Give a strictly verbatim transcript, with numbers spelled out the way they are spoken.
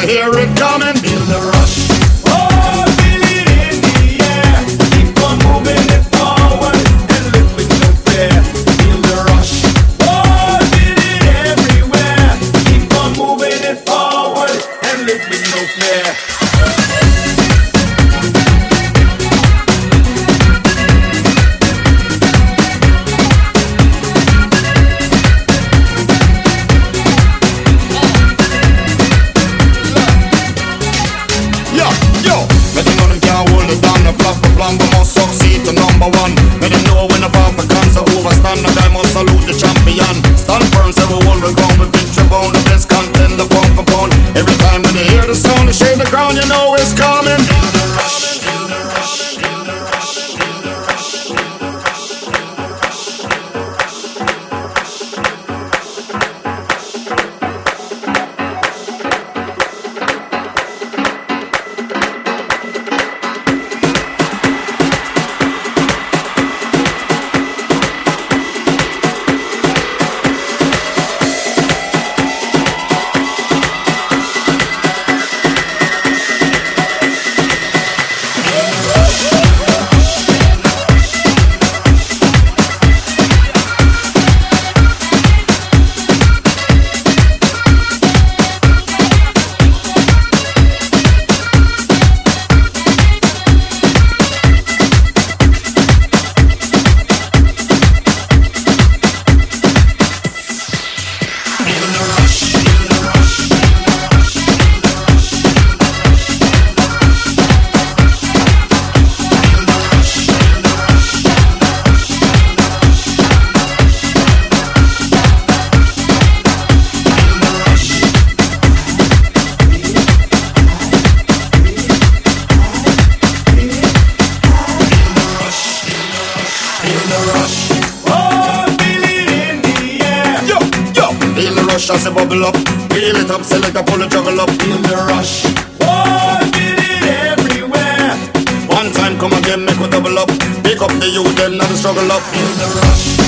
hear it coming. Feel the rush. Oh, feel it in the air. Keep on moving it forward and live with no fear. Feel the rush. Oh, feel it everywhere. Keep on moving it forward and live with no fear. We must succeed to number one. Let them know when the Africans are overstand, and I must salute the champion. Stand firm, say we will go with victory bound. The best contender, pound for pound. Every time when they hear the sound, they shake the ground, you know it's coming. Feel the rush, feel the rush, feel the rush, feel the rush, feel the rush, feel the rush, feel the rush. As a bubble up, feel it up, select a pull and juggle up. Feel the rush. Oh, feel it everywhere. One time come again, make we double up. Pick up the youth, then not struggle up. Feel the rush.